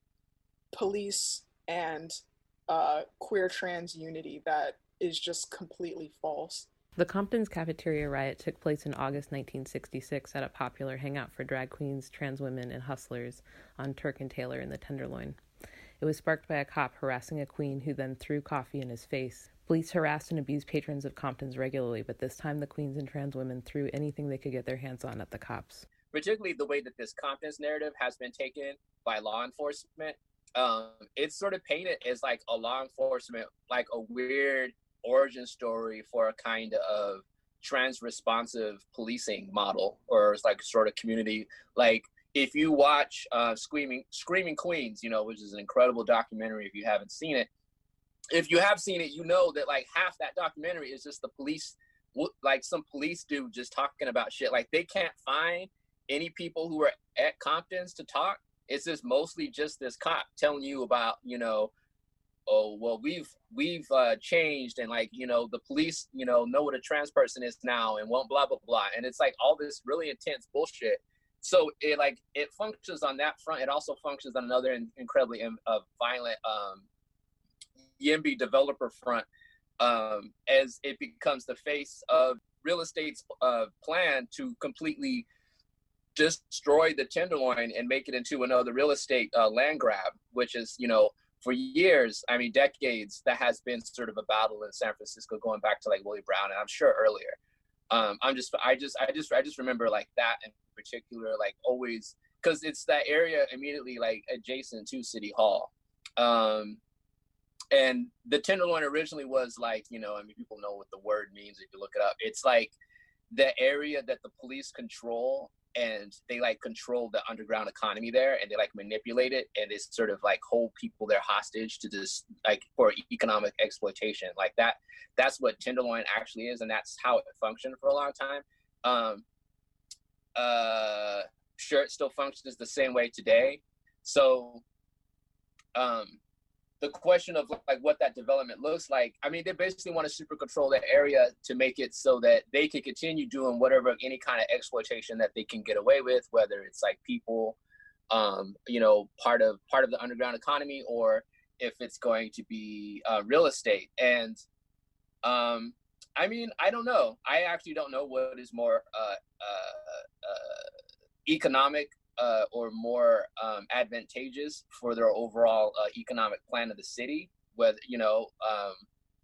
police and uh, queer trans unity that is just completely false. The Compton's cafeteria riot took place in August nineteen sixty-six at a popular hangout for drag queens, trans women, and hustlers on Turk and Taylor in the Tenderloin. It was sparked by a cop harassing a queen who then threw coffee in his face. Police harassed and abused patrons of Compton's regularly, but this time the queens and trans women threw anything they could get their hands on at the cops. Particularly the way that this Compton's narrative has been taken by law enforcement, um, it's sort of painted as like a law enforcement, like a weird origin story for a kind of trans responsive policing model, or it's like sort of community. Like if you watch uh, Screaming Screaming Queens, you know, which is an incredible documentary if you haven't seen it. If you have seen it, you know that like half that documentary is just the police, like some police dude just talking about shit. Like they can't find any people who are at Compton's to talk. It's just mostly just this cop telling you about, you know, oh, well, we've we've uh, changed, and like, you know, the police, you know, know what a trans person is now and won't blah, blah, blah. And it's like all this really intense bullshit. So it like, it functions on that front. It also functions on another in, incredibly uh, violent um, Yimby developer front, um, as it becomes the face of real estate's uh, plan to completely destroy the Tenderloin and make it into another real estate uh, land grab, which is, you know, for years, I mean, decades, that has been sort of a battle in San Francisco going back to like Willie Brown, and I'm sure earlier. Um, I'm just, I just, I just, I just remember like that in particular, like always, because it's that area immediately like adjacent to City Hall. Um, and the Tenderloin originally was like, you know, I mean, people know what the word means if you look it up. It's like the area that the police control, and they like control the underground economy there, and they like manipulate it, and they sort of like hold people there hostage to this, like for economic exploitation. Like that, that's what Tenderloin actually is, and that's how it functioned for a long time. Um, uh, sure, it still functions the same way today. So um, the question of like what that development looks like, I mean, they basically want to super control that area to make it so that they can continue doing whatever, any kind of exploitation that they can get away with, whether it's like people, um, you know, part of part of the underground economy, or if it's going to be uh, real estate. And um, I mean, I don't know. I actually don't know what is more uh, uh, uh, economic Uh, or more um, advantageous for their overall uh, economic plan of the city. Whether, you know, um,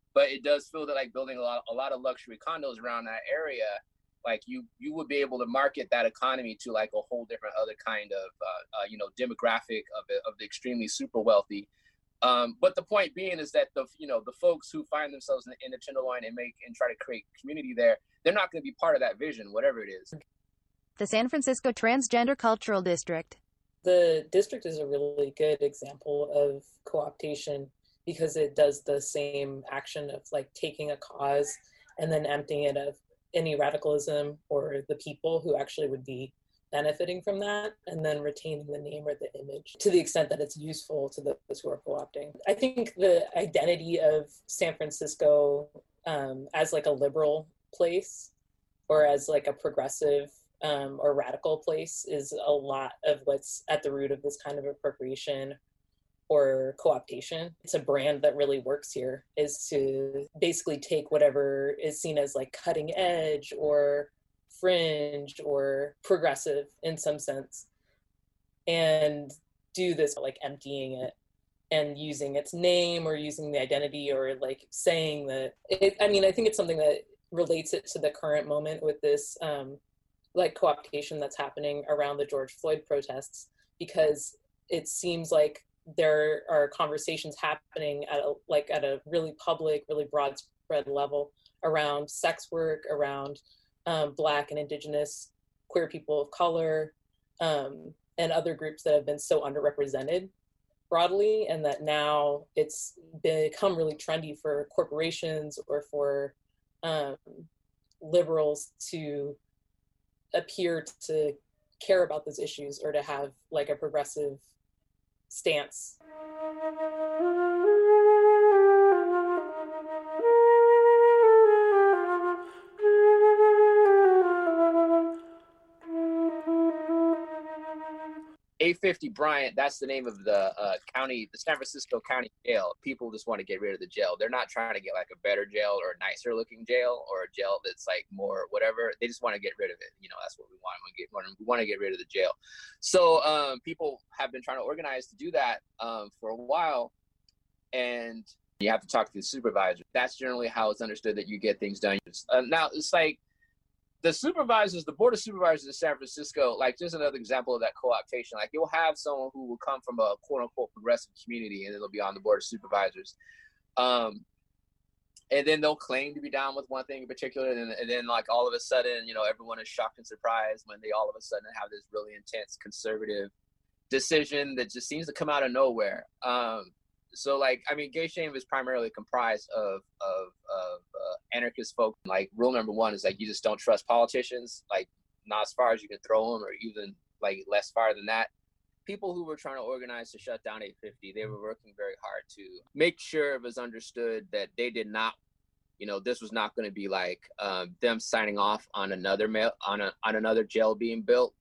but it does feel that like building a lot, a lot of luxury condos around that area, like you, you would be able to market that economy to like a whole different other kind of, uh, uh, you know, demographic of the, of the extremely super wealthy. Um, but the point being is that the, you know, the folks who find themselves in the, in the Tenderloin and make and try to create community there, they're not going to be part of that vision, whatever it is. The San Francisco Transgender Cultural District. The district is a really good example of co-optation because it does the same action of like taking a cause and then emptying it of any radicalism or the people who actually would be benefiting from that, and then retaining the name or the image to the extent that it's useful to those who are co-opting. I think the identity of San Francisco um, as like a liberal place or as like a progressive um, or radical place is a lot of what's at the root of this kind of appropriation or co-optation. It's a brand that really works here, is to basically take whatever is seen as like cutting edge or fringe or progressive in some sense and do this like emptying it and using its name or using the identity or like saying that it, I mean, I think it's something that relates it to the current moment with this um, like co-optation that's happening around the George Floyd protests, because it seems like there are conversations happening at a, like at a really public, really broad spread level around sex work, around um, Black and Indigenous queer people of color, um, and other groups that have been so underrepresented broadly, and that now it's become really trendy for corporations or for um, liberals to appear to care about those issues or to have like a progressive stance. eight fifty Bryant, that's the name of the uh, county, the San Francisco County Jail. People just want to get rid of the jail. They're not trying to get like a better jail or a nicer looking jail or a jail that's like more whatever. They just want to get rid of it. You know, that's what we want. We, get, we want to get rid of the jail. So um, people have been trying to organize to do that um, for a while. And you have to talk to the supervisor. That's generally how it's understood that you get things done. Uh, now, it's like, the supervisors, the board of supervisors in San Francisco, like just another example of that co-optation. Like you'll have someone who will come from a quote unquote progressive community and they'll be on the board of supervisors. Um, and then they'll claim to be down with one thing in particular. And, and then like all of a sudden, you know, everyone is shocked and surprised when they all of a sudden have this really intense conservative decision that just seems to come out of nowhere. Um, So, like, I mean, gay shame is primarily comprised of of, of uh, anarchist folk. Like, rule number one is, like, you just don't trust politicians, like, not as far as you can throw them or even, like, less far than that. People who were trying to organize to shut down eight fifty, they were working very hard to make sure it was understood that they did not, you know, this was not going to be, like, um, them signing off on another mail, on, a, on another jail being built.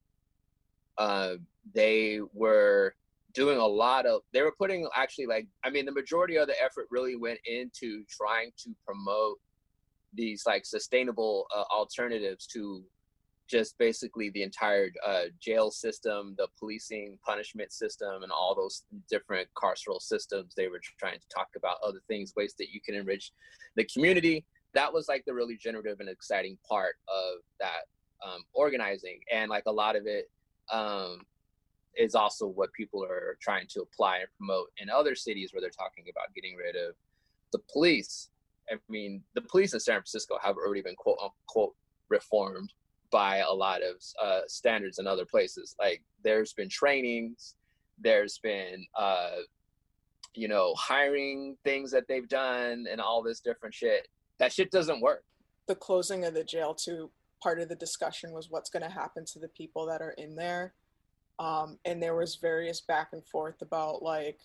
Uh, they were doing a lot of, they were putting actually like, I mean, the majority of the effort really went into trying to promote these like sustainable uh, alternatives to just basically the entire uh, jail system, the policing punishment system, and all those different carceral systems. They were trying to talk about other things, ways that you can enrich the community. That was like the really generative and exciting part of that um, organizing. And like a lot of it, um, is also what people are trying to apply and promote in other cities where they're talking about getting rid of the police. I mean, the police in San Francisco have already been quote unquote reformed by a lot of uh, standards in other places. Like there's been trainings, there's been, uh, you know, hiring things that they've done and all this different shit. That shit doesn't work. The closing of the jail too, part of the discussion was what's going to happen to the people that are in there. Um, and there was various back and forth about like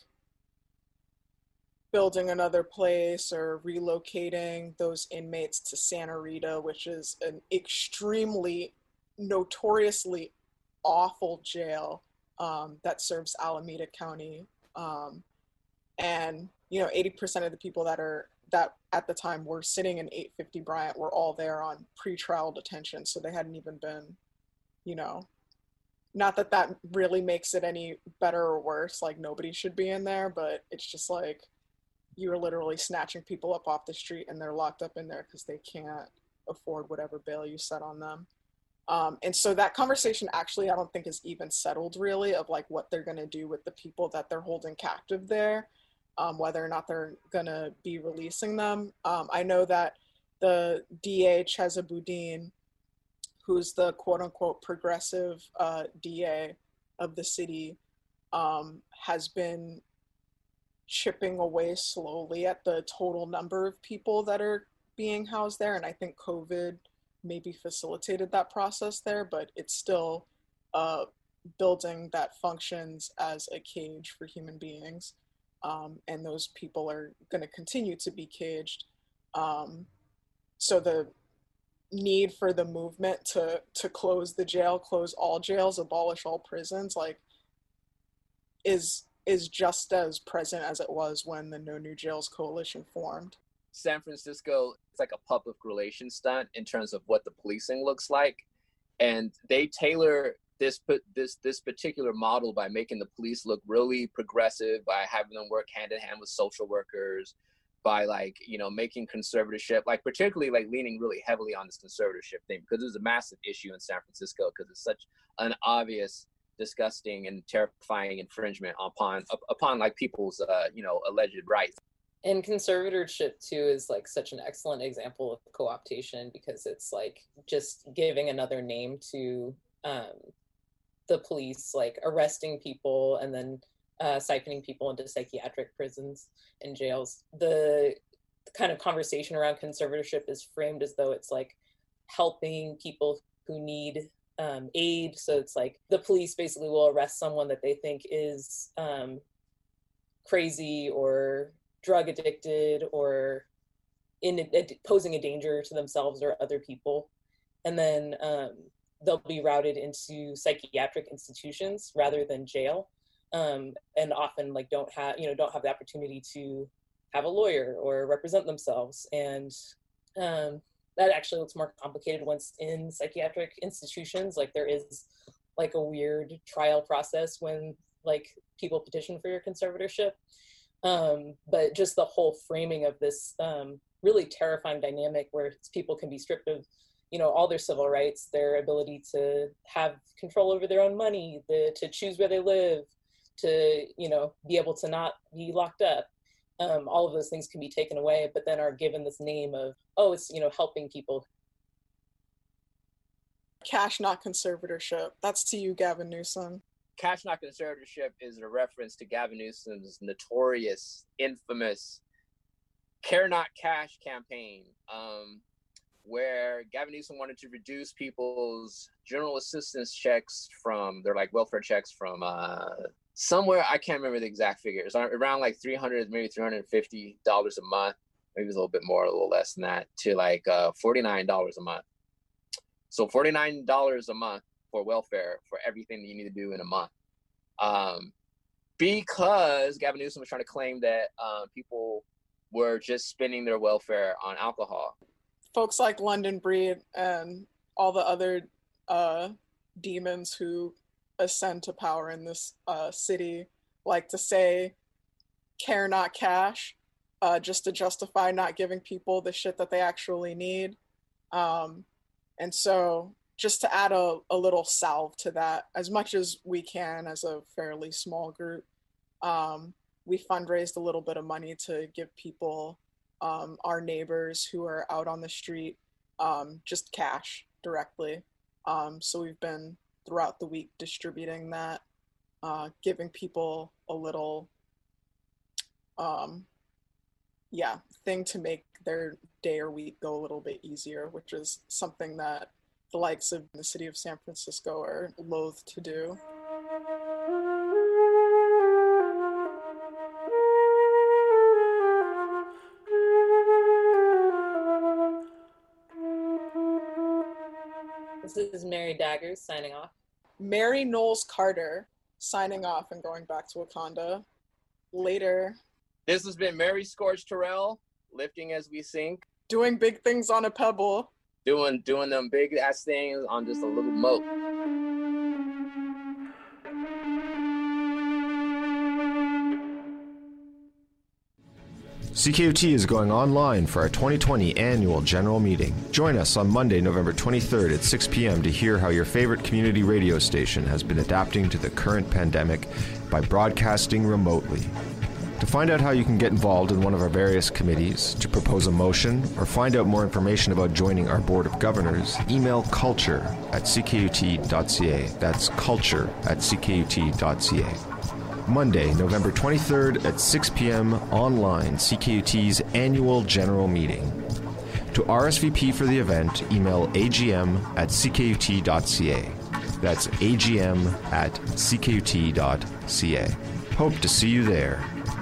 building another place or relocating those inmates to Santa Rita, which is an extremely notoriously awful jail um, that serves Alameda County. Um, and, you know, eighty percent of the people that are that at the time were sitting in eight fifty Bryant were all there on pretrial detention. So they hadn't even been, you know, not that that really makes it any better or worse, like nobody should be in there, but it's just like you're literally snatching people up off the street and they're locked up in there because they can't afford whatever bail you set on them. Um, and so that conversation actually, I don't think is even settled really, of like what they're going to do with the people that they're holding captive there, um, whether or not they're going to be releasing them. Um, I know that the D A, Chesa Boudin, who's the quote unquote progressive uh, D A of the city, um, has been chipping away slowly at the total number of people that are being housed there. And I think COVID maybe facilitated that process there, but it's still a building that functions as a cage for human beings. Um, and those people are going to continue to be caged. Um, so the need for the movement to to close the jail, close all jails, abolish all prisons, like is is just as present as it was when the No New Jails Coalition formed. San Francisco, it's like a public relations stunt in terms of what the policing looks like, and they tailor this this this particular model by making the police look really progressive, by having them work hand in hand with social workers, by like, you know, making conservatorship, like particularly like leaning really heavily on this conservatorship thing, because it's a massive issue in San Francisco because it's such an obvious, disgusting and terrifying infringement upon upon like people's uh, you know, alleged rights. And conservatorship too is like such an excellent example of co-optation, because it's like just giving another name to um, the police, like arresting people and then uh, siphoning people into psychiatric prisons and jails. The kind of conversation around conservatorship is framed as though it's like helping people who need um, aid. So it's like the police basically will arrest someone that they think is um, crazy or drug addicted or in a, posing a danger to themselves or other people, and then um, they'll be routed into psychiatric institutions rather than jail, um, and often like don't have you know don't have the opportunity to have a lawyer or represent themselves, and um, that actually looks more complicated once in psychiatric institutions. Like there is like a weird trial process when like people petition for your conservatorship. Um, but just the whole framing of this um, really terrifying dynamic where people can be stripped of, you know, all their civil rights, their ability to have control over their own money, the, to choose where they live, to, you know, be able to not be locked up. Um, all of those things can be taken away, but then are given this name of, oh, it's, you know, helping people. Cash, not conservatorship. That's to you, Gavin Newsom. Cash not conservatorship is a reference to Gavin Newsom's notorious, infamous Care Not Cash campaign, um, where Gavin Newsom wanted to reduce people's general assistance checks from, they're like welfare checks from uh, somewhere, I can't remember the exact figures, around like three hundred, maybe three hundred fifty dollars a month, maybe it's a little bit more, a little less than that, to like uh, forty-nine dollars a month. So forty-nine dollars a month for welfare for everything that you need to do in a month. Um, because Gavin Newsom was trying to claim that uh, people were just spending their welfare on alcohol. Folks like London Breed and all the other uh, demons who ascend to power in this uh, city like to say care not cash, uh, just to justify not giving people the shit that they actually need. Um, and so just to add a, a little salve to that, as much as we can as a fairly small group, um, we fundraised a little bit of money to give people, um, our neighbors who are out on the street, um, just cash directly. Um, so we've been throughout the week distributing that, uh, giving people a little, um, yeah, thing to make their day or week go a little bit easier, which is something that the likes of the city of San Francisco are loath to do. This is Mary Daggers signing off. Mary Knowles Carter signing off and going back to Wakanda. Later. This has been Mary Scorch Terrell, lifting as we sink. Doing big things on a pebble. Doing doing them big ass things on just a little moat. C K U T is going online for our twenty twenty annual general meeting. Join us on Monday, November twenty-third at six p.m. to hear how your favorite community radio station has been adapting to the current pandemic by broadcasting remotely. To find out how you can get involved in one of our various committees, to propose a motion, or find out more information about joining our Board of Governors, email culture at c k u t dot c a. That's culture at c k u t dot c a. Monday, November twenty-third at six p.m. online, C K U T's annual general meeting. To R S V P for the event, email a g m at c k u t dot c a. That's a g m at c k u t dot c a. Hope to see you there.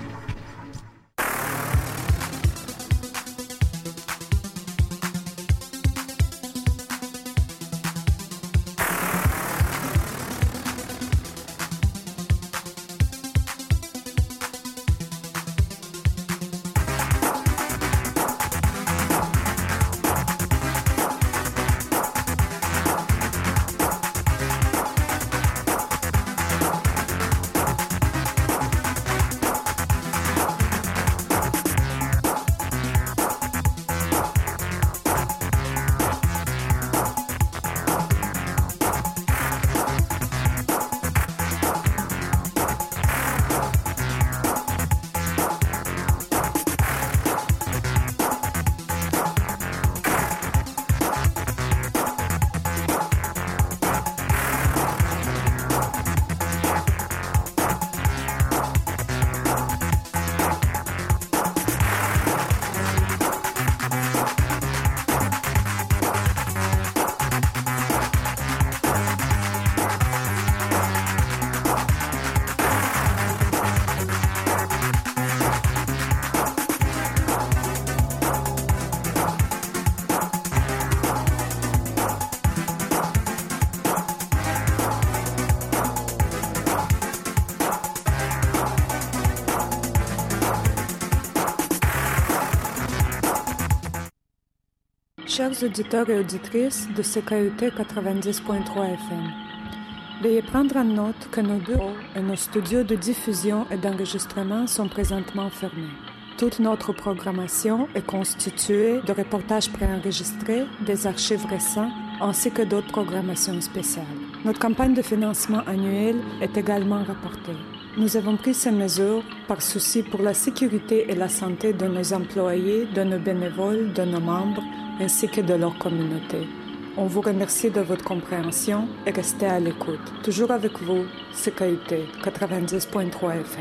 Chers auditeurs et auditrices de C K U T quatre-vingt-dix point trois F M, veuillez prendre en note que nos bureaux et nos studios de diffusion et d'enregistrement sont présentement fermés. Toute notre programmation est constituée de reportages préenregistrés, des archives récents, ainsi que d'autres programmations spéciales. Notre campagne de financement annuelle est également rapportée. Nous avons pris ces mesures par souci pour la sécurité et la santé de nos employés, de nos bénévoles, de nos membres, ainsi que de leur communauté. On vous remercie de votre compréhension et restez à l'écoute. Toujours avec vous, C K U T quatre-vingt-dix point trois F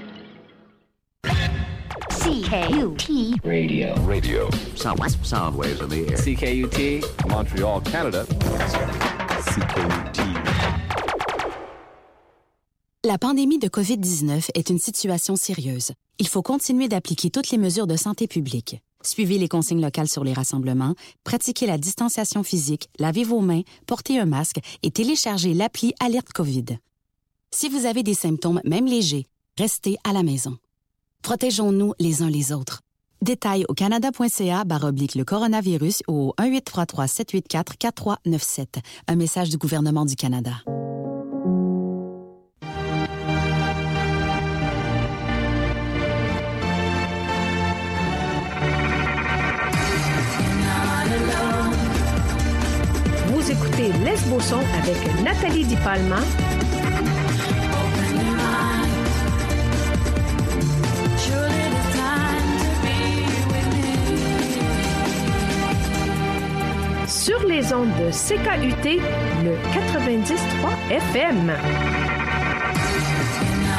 M. C K U T Radio. Radio. Sound, sound waves in the air. C K U T Montreal, Canada. C K U T. La pandémie de covid dix-neuf est une situation sérieuse. Il faut continuer d'appliquer toutes les mesures de santé publique. Suivez les consignes locales sur les rassemblements, pratiquez la distanciation physique, lavez vos mains, portez un masque et téléchargez l'appli Alerte COVID. Si vous avez des symptômes, même légers, restez à la maison. Protégeons-nous les uns les autres. Détails au canada.ca barre oblique le coronavirus ou au un huit trois trois sept huit quatre quatre trois neuf sept. Un message du gouvernement du Canada. Vous écoutez Lesbo-Son avec Nathalie Di Palma. Sur les ondes de C K U T, le quatre-vingt-dix point trois F M.